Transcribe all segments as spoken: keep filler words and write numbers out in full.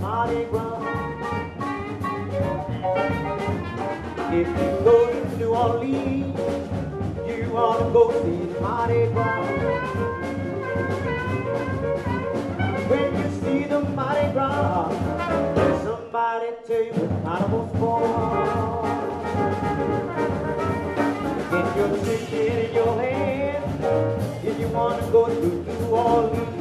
Mardi Gras. If you go to New Orleans, you ought to go see the Mardi Gras. When you see the Mardi Gras, let somebody tell you what carnival's for. Get your ticket in your hand if you want to go to New Orleans.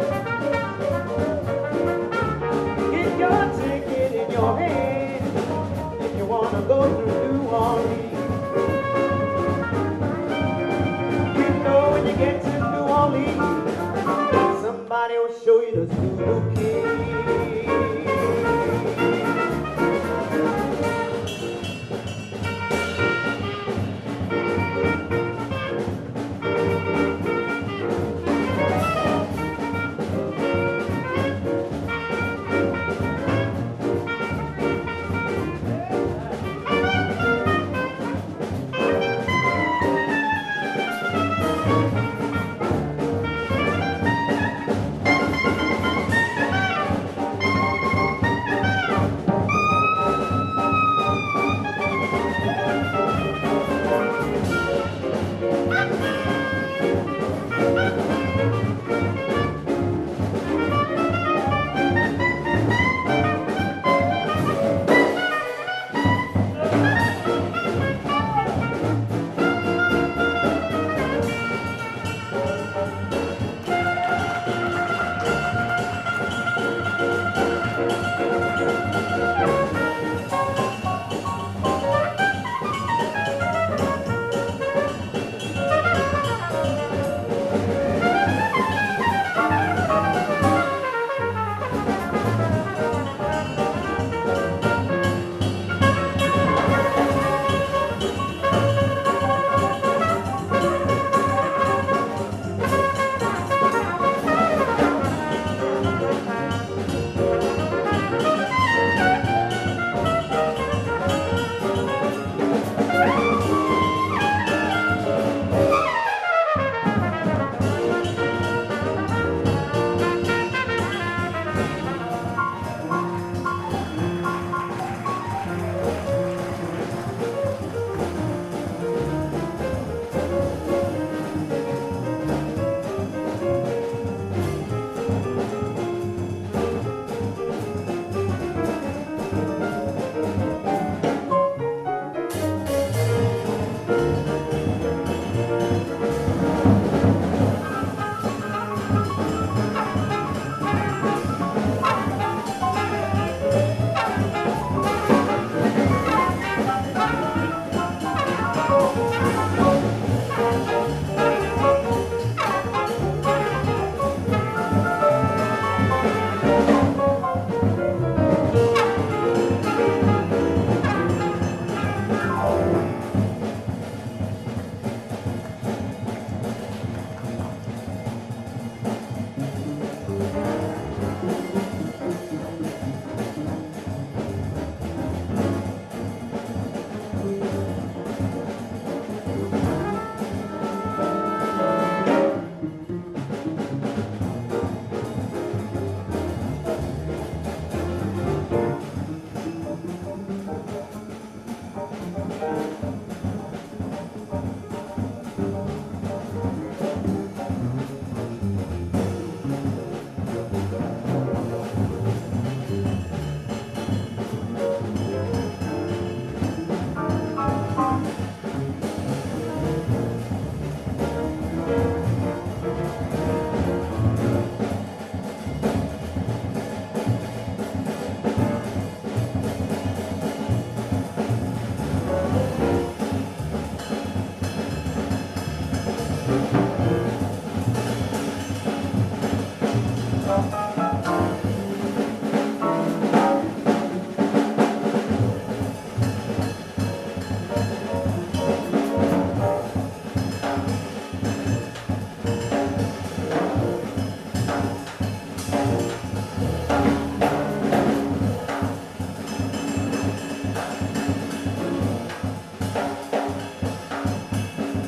Get your ticket in your hand if you want to go to New Orleans. You know when you get to New Orleans, somebody will show you the Zulu King.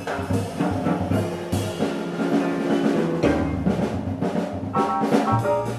Thank you.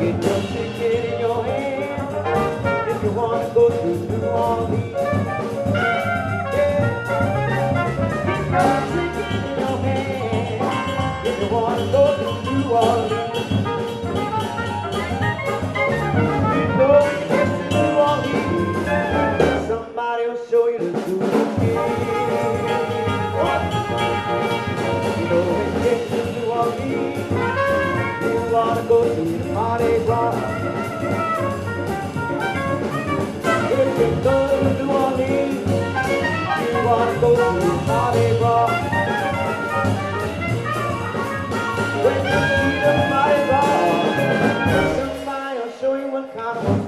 Get your ticket in your hand if you want to go to New Orleans. Yeah. Get your ticket in your hand if you want to go to New Orleans. You know when you get to New Orleans, somebody will show you the groove. You know when you get to New Orleans, you want to go to the Mardi Gras. If you go to New Orleans, you want to go to the Mardi Gras. When you see the Mardi Gras, somebody will show you what kind of